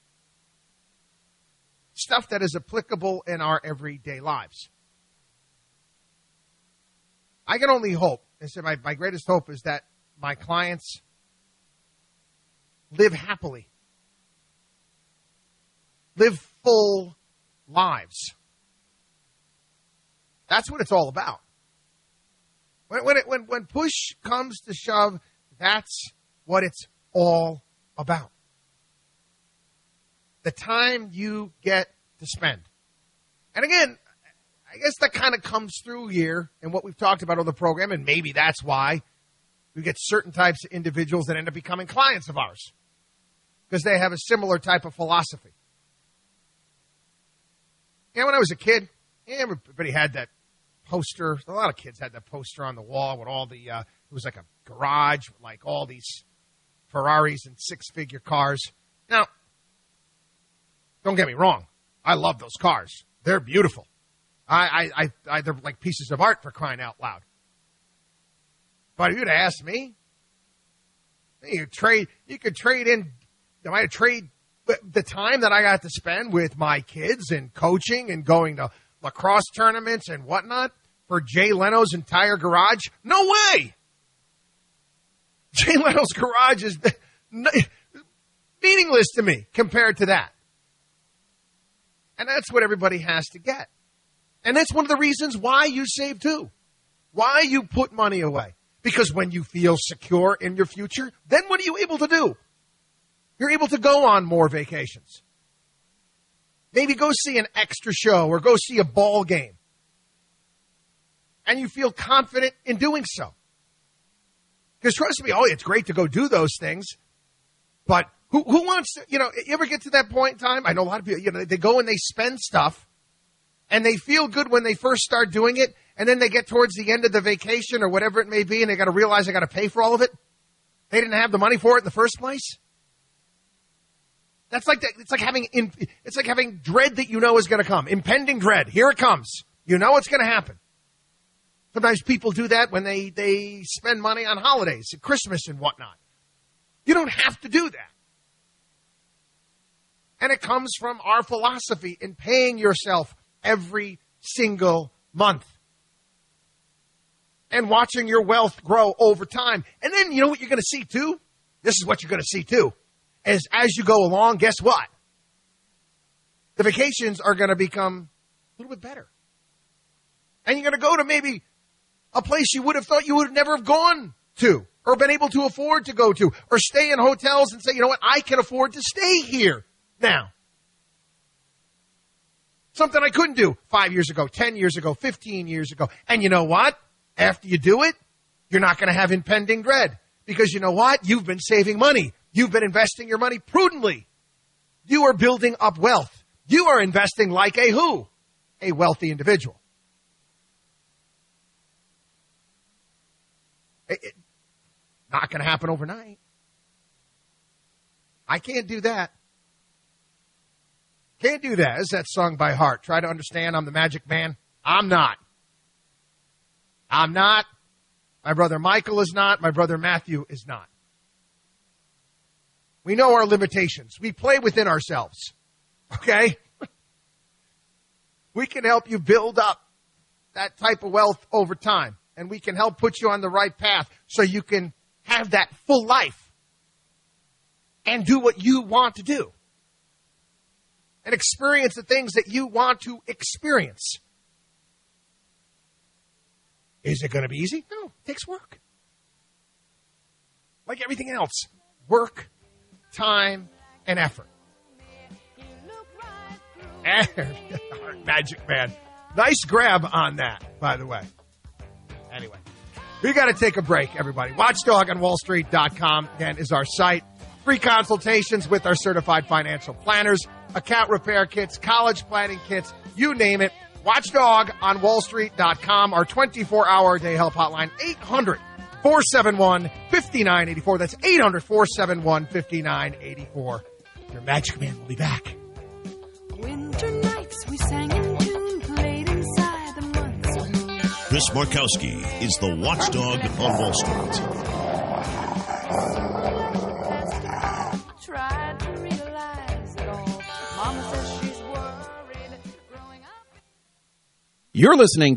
Stuff that is applicable in our everyday lives. I can only hope, and so my, my greatest hope is that my clients live happily live full lives. That's what it's all about. When when, it, when when push comes to shove, that's what it's all about. The time you get to spend. And again, I guess that kind of comes through here in what we've talked about on the program, and maybe that's why we get certain types of individuals that end up becoming clients of ours, because they have a similar type of philosophy. Yeah, when I was a kid, everybody had that poster. A lot of kids had that poster on the wall with all the, uh, it was like a garage with like all these Ferraris and six-figure cars. Now, don't get me wrong. I love those cars. They're beautiful. I, I, I, I they're like pieces of art, for crying out loud. But if you'd asked me, you trade, you could trade in, you might trade the time that I got to spend with my kids and coaching and going to lacrosse tournaments and whatnot for Jay Leno's entire garage. No way. Jay Leno's garage is meaningless to me compared to that. And that's what everybody has to get. And that's one of the reasons why you save too. Why you put money away. Because when you feel secure in your future, then what are you able to do? You're able to go on more vacations. Maybe go see an extra show or go see a ball game. And you feel confident in doing so. Because trust me, oh, it's great to go do those things. But who who wants to, you know, you ever get to that point in time? I know a lot of people, you know, they go and they spend stuff. And they feel good when they first start doing it. And then they get towards the end of the vacation or whatever it may be. And they got to realize they got to pay for all of it. They didn't have the money for it in the first place. That's like that. It's like having in, it's like having dread that you know is going to come. Impending dread. Here it comes. You know it's going to happen. Sometimes people do that when they, they spend money on holidays, at Christmas and whatnot. You don't have to do that. And it comes from our philosophy in paying yourself every single month. And watching your wealth grow over time. And then you know what you're going to see too? This is what you're going to see too. As, as you go along, guess what? The vacations are going to become a little bit better. And you're going to go to maybe a place you would have thought you would never have gone to or been able to afford to go to or stay in hotels and say, you know what, I can afford to stay here now. Something I couldn't do five years ago, ten years ago, fifteen years ago. And you know what? After you do it, you're not going to have impending dread because you know what? You've been saving money. You've been investing your money prudently. You are building up wealth. You are investing like a who? A wealthy individual. It, it, not going to happen overnight. I can't do that. Can't do that. It's that song by heart. Try to understand I'm the magic man. I'm not. I'm not. My brother Michael is not. My brother Matthew is not. We know our limitations. We play within ourselves. Okay? We can help you build up that type of wealth over time. And we can help put you on the right path so you can have that full life and do what you want to do. And experience the things that you want to experience. Is it going to be easy? No, it takes work. Like everything else. Work, time, and effort. Magic man. Nice grab on that, by the way. Anyway, we got to take a break, everybody. watchdog on wall street dot com, again, is our site. Free consultations with our certified financial planners, account repair kits, college planning kits, you name it. watchdog on wall street dot com, our twenty-four hour day help hotline, eight hundred, four seven one, five nine eight four. That's eight hundred, four seven one, five nine eight four. Your magic man will be back. Winter nights we sang in tune, played inside the months. Chris Markowski is the watchdog on Wall Street. Tried to realize it all. Mama says she's worried growing up. You're listening